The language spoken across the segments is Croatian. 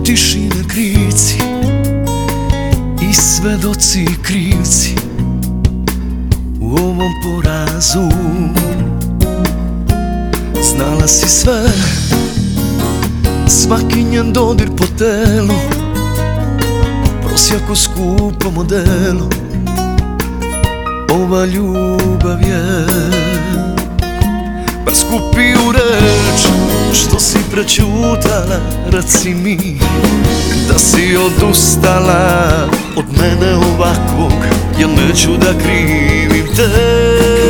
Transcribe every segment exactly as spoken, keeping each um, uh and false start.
tišine krici i svedoci krivci u ovom porazu. Znala si sve, svaki njen dodir po telu, prosjak u skupom modelu. Ova ljubav je preskupi u reč, što si prećutala, reci mi da si odustala od mene ovakvog, jer neću da krivim te.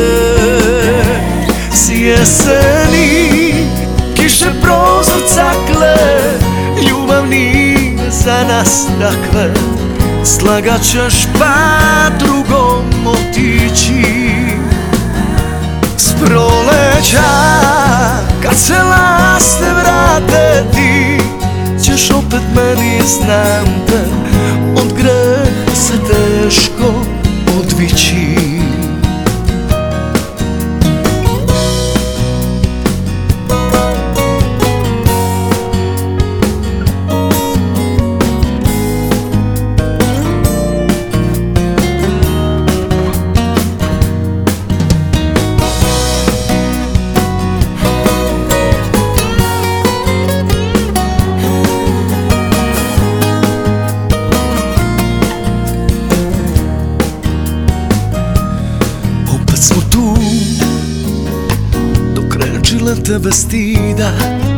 S jeseni kiše prozor cakle, ljubav nije za nas takve. Slagat ćeš pa drugom otići. S proleća kad se laste vrate, ti ćeš opet meni, znam te, od greha se teško odvići. Smo tu, dok ređile tebe stida,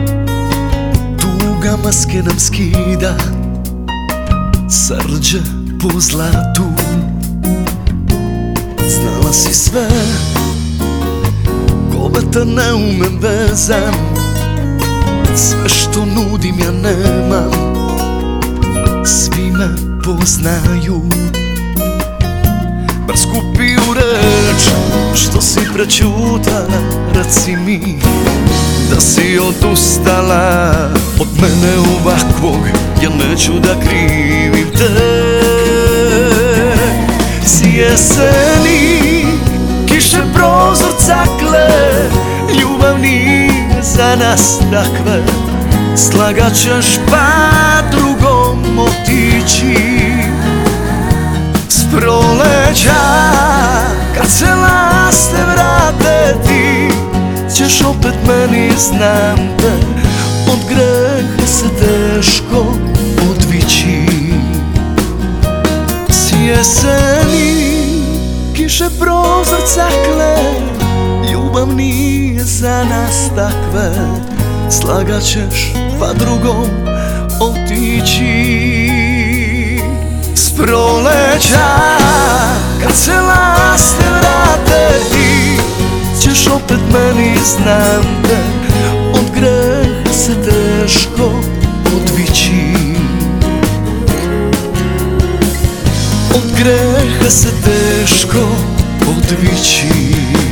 tuga maske nam skida, srđe po zlatu. Znala si sve, ko vetar ne umem vezan, sve što nudim ja nemam, svi me poznaju. Bar skupi u reč, što si prećutala, reci mi da si odustala od mene ovakvog, jer neću da krivim te. S jeseni kiše prozor cakle, ljubav nije za nas takve. Slagat ćeš pa drugom otići. S proleća kad se laste vrate, ti ćeš opet meni, znam te, od greha se teško odvići. S jeseni kiše prozor cakle, ljubav nije za nas takve. Slagat ćeš pa drugom otići. S proleća kad se laste vrate, ti ćeš opet meni, znam te, od greha se teško odvići. Od greha se teško odvići.